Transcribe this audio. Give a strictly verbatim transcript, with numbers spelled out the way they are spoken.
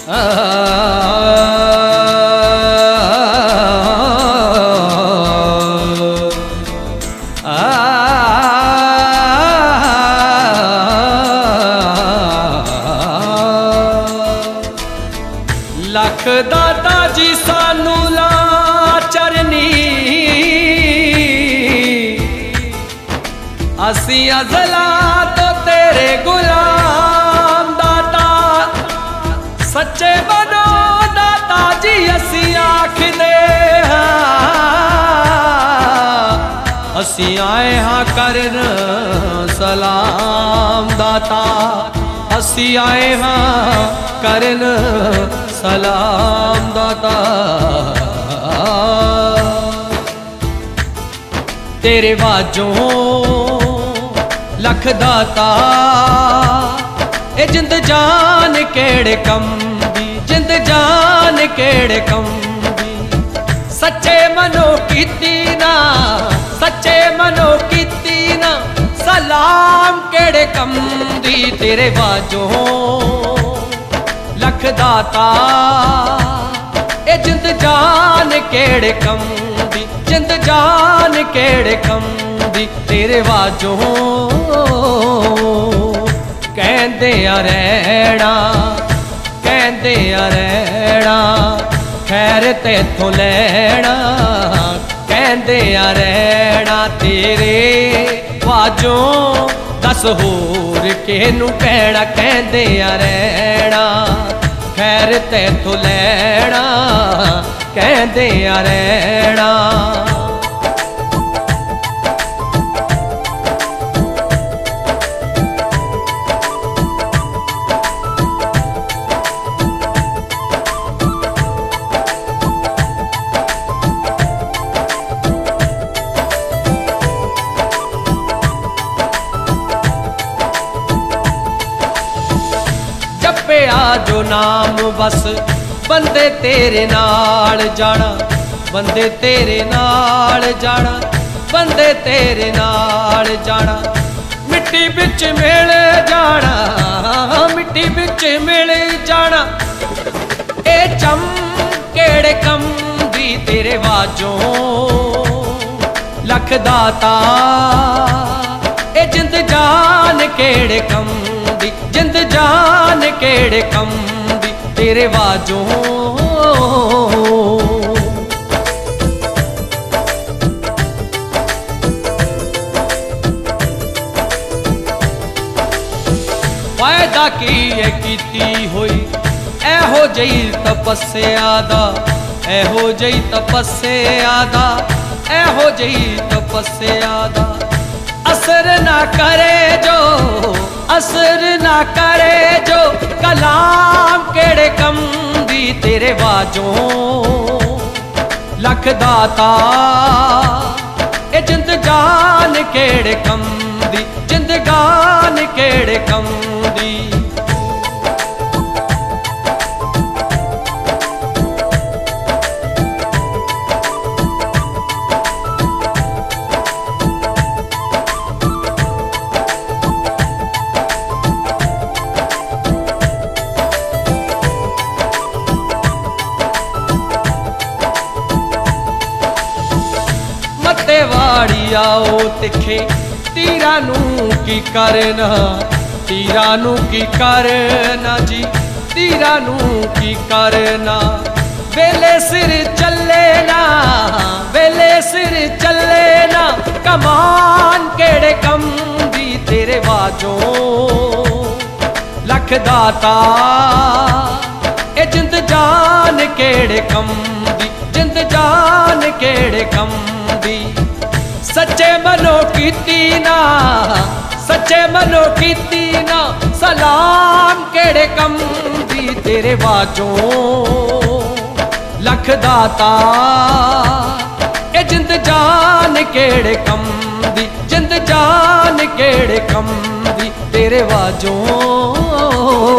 लख दाता जी सानू ला चरनी असी अज़ला तो तेरे गुलाम दाता सच्चे बनो दाता जी असी आखदे असी आए हाँ करन सलाम दाता असी आए हाँ करन सलाम दाता तेरे वाजों लख दाता ए जिंद जान केड़े कम दी जिंद जान केड़े कम दी सच्चे मनो कीती ना सच्चे मनो कीती ना सलाम केड़े कम दी तेरे वाजों लख दाता ए जिंद जान केड़े कम दी जिंद जान केड़े कम दी तेरे वाजों कहंदे आ रहना कहंदे आ रहना खैर तेथों लैना कहंदे आ रहना तेरे वाजों दस होर किहनू कहना कहंदे आ रहना खैर तेथों लैना कहंदे आ रहना जो नाम बस बंदे तेरे नाल जाना बंदे तेरे नाल जाना बंदे तेरे नाल जाना मिट्टी बिच मिल जाना मिट्टी बिच मिल जाना ए चम केड़े कम दी तेरे वाजों लख दाता ए जिंद जान केड़े कम दी जिंद जान केड़े कम दी तेरे वाजों वायदा की कीती होई एहो जई तपस्या दा एहो जई तपस्या दा एहो जई तपस्या दा असर ना करे जो असर ना करे जो कलाम केड़े कम दी तेरे वाजों लख दाता ए जिंद जान केड़े कम दी जिंद जान केड़े कम दी वाड़ी आओ तिखे तीरा नू की करना तीरा नू की करना जी तीरा नू की करना वेले सिर चले ना वेले सिर चले ना कमान केड़े कम दी तेरे वाजों लख दाता ए जिंद जान केड़े कम दी जिंद जान केड़े कम दी सच्चे मनो कीती ना सच्चे मनो कीती ना सलाम केड़े कम दी तेरे वाजों लख दाता ए जिंद जान केड़े कम दी जिंद जान केड़े कम दी तेरे वाजों